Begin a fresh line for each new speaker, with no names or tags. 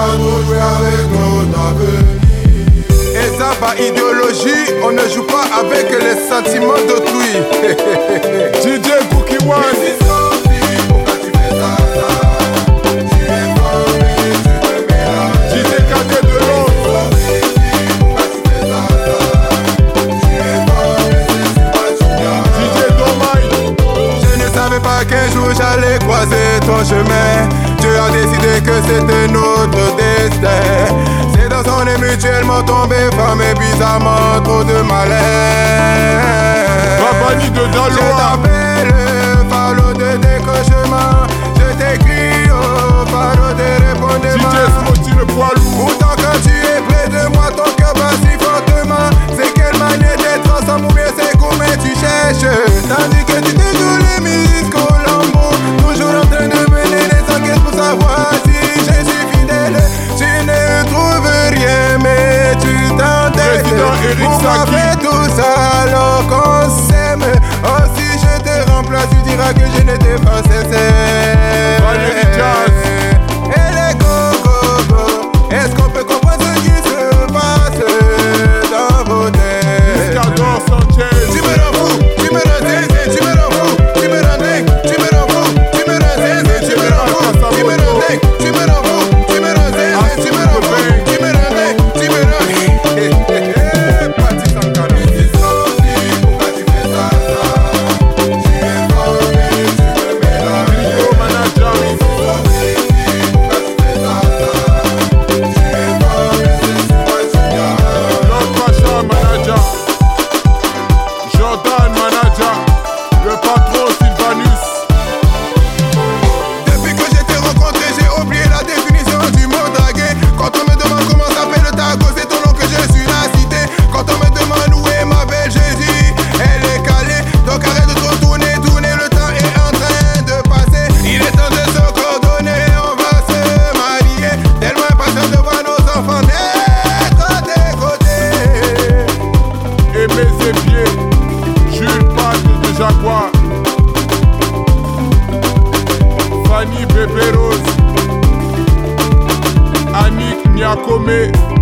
trop jouer avec notre avenir.
Et ça, par idéologie, on ne joue pas avec les sentiments d'autrui.
DJ Cookie One.
Pourquoi tu fais ça? Tu es formé, tu me mélanges.
DJ Cadet de l'ombre.
Pourquoi tu fais ça? Tu es formé, c'est pas tu viens.
DJ Domaine.
Je ne savais pas qu'un jour j'allais croiser ton chemin. Tu as décidé que c'était notre destin. C'est dans son nez mutuellement tombé, femme et bizarrement trop de malin.
Babani de
Je
Daloa.
t'appelle fardeau de décochement. Je t'écris au fardeau de
DJ
répondement.
Smoti le poids lourd.
Pourtant quand tu es près de moi, ton cœur bat si fortement. C'est quelle manière d'être ensemble ou bien c'est comment tu cherches. Tandis que tu te joues les musiques Colombo, toujours en train de mener les enquêtes pour savoir si je suis fidèle. Tu ne trouves rien mais tu t'entêtes.
Président Eric
Pourquoi
Saki.
faire tout ça alors qu'on s'aime? Oh si je te remplace tu diras que je n'étais pas sincère.
Valérie Jazz.
Et les go-go-go, est-ce qu'on peut comprendre ce qui se passe dans vos têtes?
Muscador Sanchez.
Tu me rends fou, tu me rends zinzin, tu me rends fou, tu me rends dingue, tu me rends fou, tu me rends zinzin, tu me rends fou, tu me rends dingue, tu me rends fou, tu me rends zinzin, tu me rends fou, tu me rends dingue, tu me rends Patti Sankara.
Pourquoi tu fais ça? Tu es formé, tu me mélanges.
Rico Manager.
Pourquoi tu fais ça? Tu es formé, c'est pas tu viens.
Lord Pacha Manager. Jordan Manager. Le patron Sylvanus.
Depuis que je t'ai rencontré, j'ai oublié la définition du mot draguer. Quand on me demande comment s'appelle ta go, c'est ton nom que je suis la cité. Quand on me demande où est ma belle, je dis elle est calée. Donc arrête de trop tourner, le temps est en train de passer. Il est temps de se coordonner, on va se marier. Tellement impatient de voir nos enfants naître à tes côtés.
Aimé Zébier. Jules Pâte de Jaguar. Fanny Bébé Rose. Annick Niakome.